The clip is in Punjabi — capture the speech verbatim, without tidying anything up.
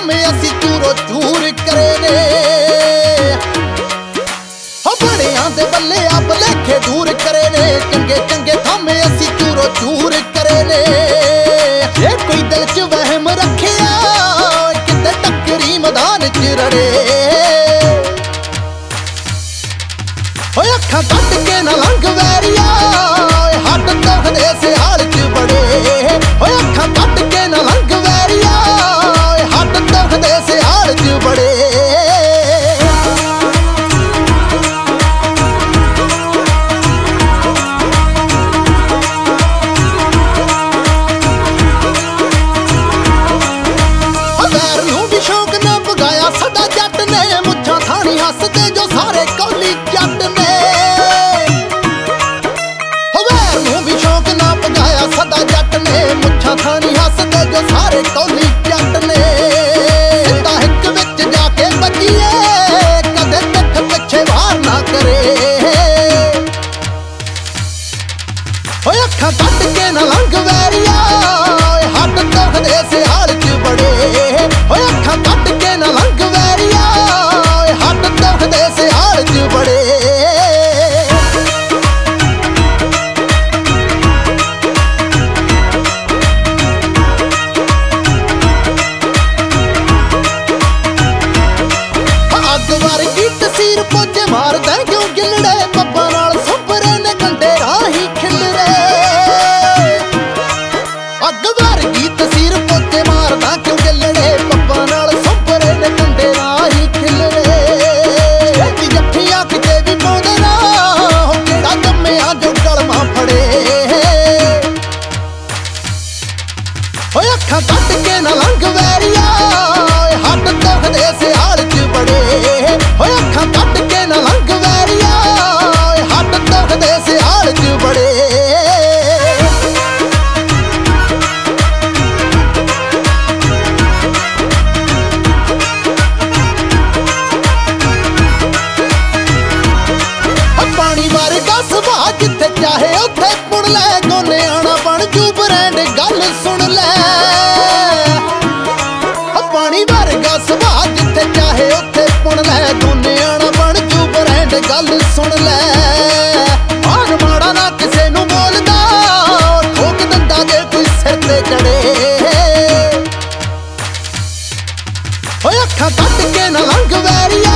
ਥਾਵੇਂ ਅਸੀਂ ਚੂਰੋ ਚੂਰ ਕਰੇ ਨੇ। ਹੋ ਬੜਿਆਂ ਦੇ ਬੱਲੇ ਆ ਭਲੇਖੇ ਦੂਰ ਕਰੇ ਨੇ, ਚੰਗੇ ਚੰਗੇ ਥਾਵੇਂ ਅਸੀਂ ਚੂਰੋ ਚੂਰ ਕਰੇ ਨੇ। ਜੇ ਕੋਈ ਦਿਲ ਚ ਵਹਿਮ ਰੱਖਿਆ ਕਿਤੇ ਟੱਕਰੀ ਮੈਦਾਨ ਚ ਰੜੇ। ਓਏ ਅੱਖਾਂ ਕੱਢ ਕੇ ਨਾ ਲੰਘ ਵੈਰੀਆ, ਹੱਡ ਦੁਖਦੇ ਸਿਆਲ ਚ ਬੜੇ। ਓਏ ਅੱਖਾਂ ਕੱਢ ਕੇ ਨਾ ਲੰਘ ਵੈਰੀਆ, ਹੱਡ ਦੁਖਦੇ ਸਿਆਲ ਚ ਬੜੇ। ਵੈਰ ਨੂੰ ਵੀ ਸ਼ੌਕ ਨਾ ਪਗਾਇਆ ਸਾਡਾ ਜੱਟ ਨੇ, ਮੁੱਛਾਂ ਥਾਣੀ ਹੱਸਦੇ ਜੋ ਸਾਰੇ ਕੌਲੀ ਜੱਟ ਨੇ। ਵੈਰ ਨੂੰ ਵੀ ਸ਼ੌਕ ਨਾ ਪਗਾਇਆ ਸਾਡਾ ਜੱਟ ਨੇ, ਮੁੱਛਾਂ ਥਾਣੀ ਹੱਸਦੇ ਜੋ ਸਾਰੇ ਕੌਲੀ ਜੱਟ ਨੇ। ਸਿੱਧਾ ਹਿੱਕ ਵਿੱਚ ਜਾ ਕੇ ਬੱਜੀਏ, ਕਦੇ ਪਿੱਠ ਪਿੱਛੇ ਵਾਰ ਨਾ ਕਰੇ। ਓਏ ਅੱਖਾਂ ਕੱਢ ਕੇ ਨਾ ਲੰਘ ਵੈਰੀਆ, ਹੱਡ ਦੁਖਦੇ ਸਿਆਲ ਚ ਬੜੇ। ਓਏ ਅੱਖਾਂ ਕੱਢ ਕੇ ਨਾ ਲੰਘ ਵੈਰੀਆ, ਹੱਡ ਦੁਖਦੇ ਸਿਆਲ ਚ ਬੜੇ। ਅੱਗ ਵਰਗੀ ਤਸੀਰ ਪੋਚੇ ਮਾਰਦਾ ਕਿਉਂ ਗਿੱਲੜੇ, ਪੱਬਾਂ ਨਾਲ ਸੁਪਰੇ ਨੇ ਕੰਡੇ ਰਾਹੀਂ ਖਿਲਰੇ। ਅੱਗ ਵਰਗੀ ਤਸੀਰ ਪੋਚੇ ਮਾਰਦਾ ਕਿਉਂ ਗਿੱਲੜੇ, ਪੱਬਾਂ ਨਾਲ ਸੁਪਰੇ ਨੇ ਕੰਡੇ ਰਾਹੀਂ ਖਿਲਰੇ। ਛੇਤੀ ਜੱਫੀਆਂ ਕਿਤੇ ਵੀ ਪਾਉਂਦੇ ਨਾ, ਹੋ ਕਿਹੜਾ ਜੰਮਿਆ ਜੋ ਕਲਮਾਂ ਫੜੇ। ਓਏ ਅੱਖਾਂ ਕੱਢ ਕੇ ਨਾ ਲੰਘ ਵੈਰੀਆ, ਹੱਡ ਦੁਖਦੇ ਸਿਆਲ ਚ ਬੜੇ। ਓਏ ਅੱਖਾਂ ਕੱਢ ਕੇ ਨਾ ਲੰਘ ਵੈਰੀਆ, ਹੱਡ ਦੁਖਦੇ ਸਿਆਲ ਚ ਬੜੇ। ਪਾਣੀ ਵਰਗਾ ਸੁਭਾਅ ਜਿੱਥੇ ਚਾਹੇ ਉੱਥੇ ਪੁਣ ਲੈ, ਗੋਨਿਆਣਾ ਬਣ ਜੂ ਬ੍ਰਾਂਡ ਗੱਲ ਸੁਣ ਲੈ। ਪਾਣੀ ਵਰਗਾ ਸੁਭਾਅ ਜਿੱਥੇ ਚਾਹੇ ਉੱਥੇ ਪੁਣ ਲੈ, ਗੋਨਿਆਣਾ ਬਣ ਜੂ ਬ੍ਰਾਂਡ ਗੱਲ ਸੁਣ ਲੈ। ਆਨ ਮਾੜਾ ਨਾ ਕਿਸੇ ਨੂੰ ਬੋਲਦਾ, ਠੋਕ ਦਿੰਦਾ ਜੇ ਕੋਈ ਸਿਰ ਤੇ ਚੜੇ। ਓਏ ਅੱਖਾਂ ਕੱਢ ਕੇ ਨਾ ਲੰਘ ਵੈਰੀਆ,